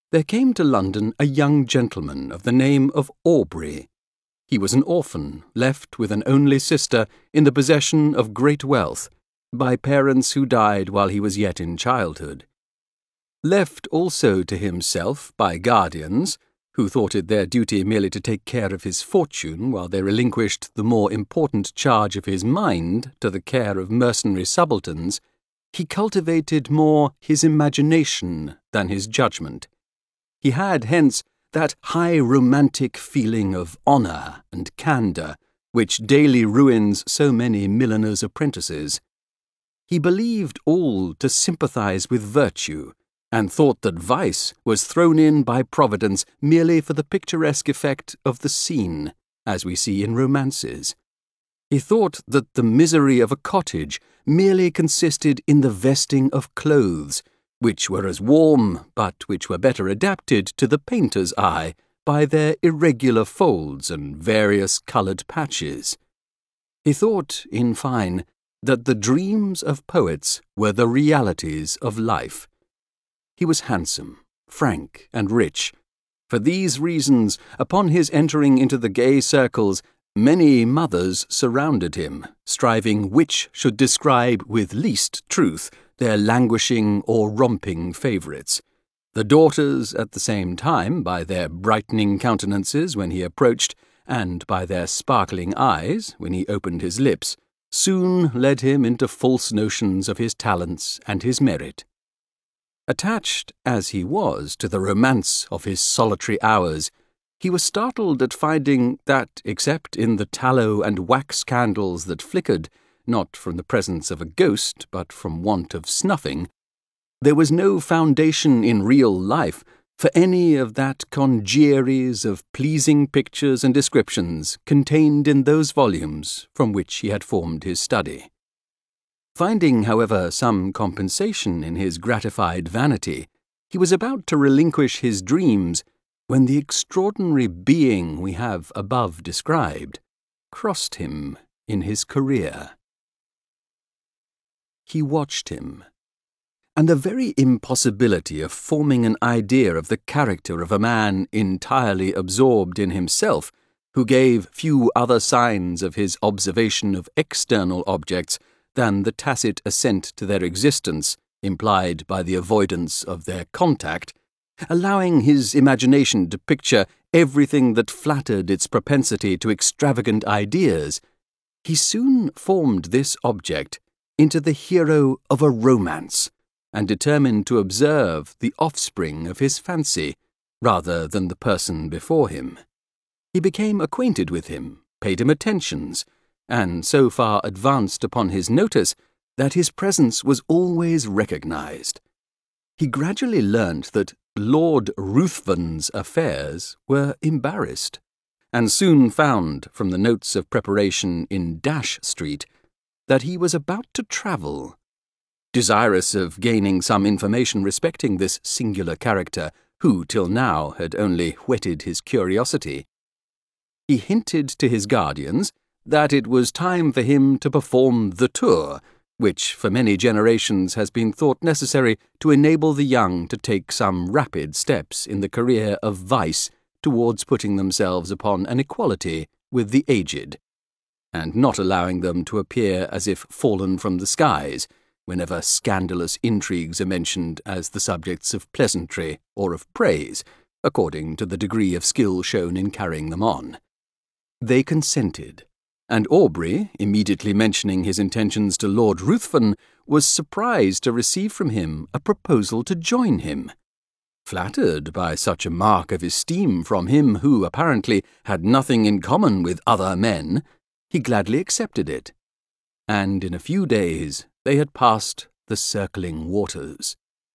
There came to London a young gentleman of the name of Aubrey. He was an orphan, left with an only sister in the possession of great wealth, by parents who died while he was yet in childhood. Left also to himself by guardians, who thought it their duty merely to take care of his fortune while they relinquished the more important charge of his mind to the care of mercenary subalterns, he cultivated more his imagination than his judgment. He had, hence, that high romantic feeling of honour and candour which daily ruins so many milliners' apprentices. He believed all to sympathise with virtue, and thought that vice was thrown in by Providence merely for the picturesque effect of the scene, as we see in romances. He thought that the misery of a cottage merely consisted in the vesting of clothes, which were as warm, but which were better adapted to the painter's eye by their irregular folds and various coloured patches. He thought, in fine, that the dreams of poets were the realities of life. He was handsome, frank, and rich. For these reasons, upon his entering into the gay circles, many mothers surrounded him, striving which should describe with least truth their languishing or romping favourites. The daughters, at the same time, by their brightening countenances when he approached, and by their sparkling eyes when he opened his lips, soon led him into false notions of his talents and his merit. Attached as he was to the romance of his solitary hours, he was startled at finding that, except in the tallow and wax candles that flickered, not from the presence of a ghost, but from want of snuffing, there was no foundation in real life for any of that congeries of pleasing pictures and descriptions contained in those volumes from which he had formed his study. Finding, however, some compensation in his gratified vanity, he was about to relinquish his dreams when the extraordinary being we have above described crossed him in his career. He watched him, and the very impossibility of forming an idea of the character of a man entirely absorbed in himself, who gave few other signs of his observation of external objects than the tacit assent to their existence implied by the avoidance of their contact, allowing his imagination to picture everything that flattered its propensity to extravagant ideas, he soon formed this object into the hero of a romance, and determined to observe the offspring of his fancy, rather than the person before him. He became acquainted with him, paid him attentions, and so far advanced upon his notice that his presence was always recognized. He gradually learnt that Lord Ruthven's affairs were embarrassed, and soon found, from the notes of preparation in Dash Street, that he was about to travel. Desirous of gaining some information respecting this singular character, who till now had only whetted his curiosity, he hinted to his guardians that it was time for him to perform the tour, which for many generations has been thought necessary to enable the young to take some rapid steps in the career of vice towards putting themselves upon an equality with the aged, and not allowing them to appear as if fallen from the skies, whenever scandalous intrigues are mentioned as the subjects of pleasantry or of praise, according to the degree of skill shown in carrying them on. They consented, and Aubrey, immediately mentioning his intentions to Lord Ruthven, was surprised to receive from him a proposal to join him. Flattered by such a mark of esteem from him who, apparently, had nothing in common with other men, he gladly accepted it, and in a few days they had passed the circling waters.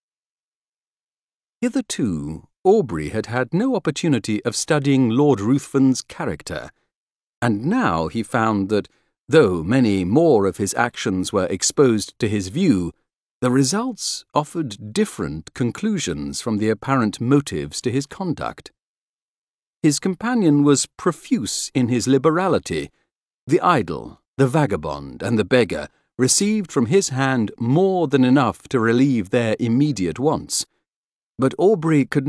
Hitherto, Aubrey had had no opportunity of studying Lord Ruthven's character, and now he found that, though many more of his actions were exposed to his view, the results offered different conclusions from the apparent motives to his conduct. His companion was profuse in his liberality. The idle, the vagabond, and the beggar received from his hand more than enough to relieve their immediate wants, but Aubrey could